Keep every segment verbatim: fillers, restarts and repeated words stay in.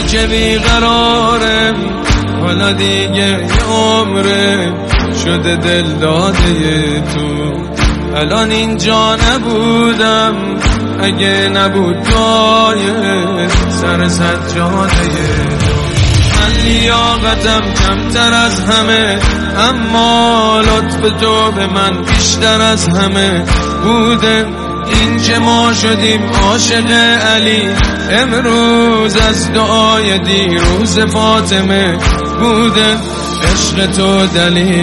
که بیقراره، حالا دیگه یه عمره شده دل داده تو. الان اینجا نبودم اگه نبود دعای سر سجاده تو. من لیاقتم کمتر از همه، اما لطف تو به من بیشتر از همه بوده. این که ما شدیم عاشق علی امروز از دعای دیروز فاطمه بوده. عشق تو دلیل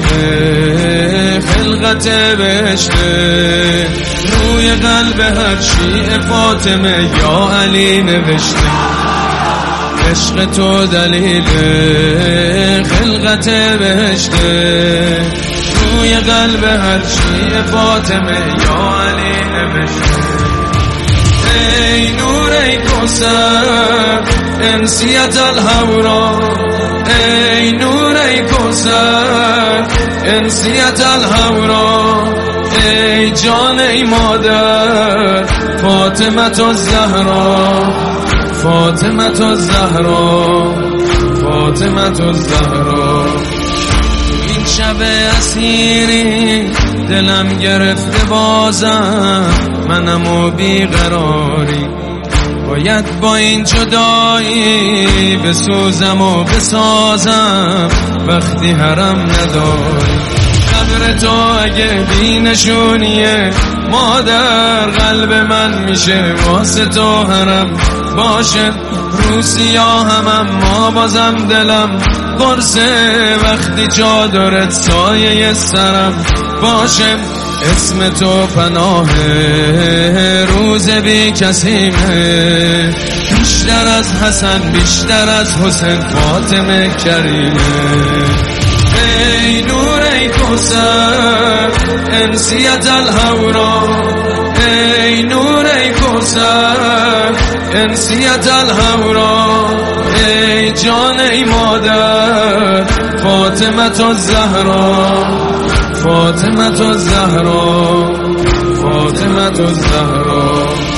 خلقت بهشته، روی قلب هر شیعه فاطمه یا علی نوشته. عشق تو دلیل خلقت بهشته، روی قلب هر شیعه فاطمه یا علی نوشته. ای نور ای کوثر انسیت الهورا، ای نور ای کوثر انسیت الهورا، ای جان ای مادر فاطمه الزهرا، فاطمه الزهرا، فاطمه الزهرا. این شب اسیری دلم گرفته بازم، منم و بیقراری باید با این جدایی بسوزم و بسازم وقتی حرم نداری. قبر تو اگه بی نشونیه مادر، قلب من میشه واسه تو حرم باشه. روسیا هم اما بازم دلم قرصه وقتی چادرت سایه سرم باشه. اسم تو پناه روز بی کسیمه، بیشتر از حسن بیشتر از حسین فاطمه کریمه. ای نور ای کوثر انسیت الهورا، ای نور ای کوثر انسیت الهورا، ای جان ای مادر فاطمه الزهرا، فاطمه الزهرا، فاطمه الزهرا.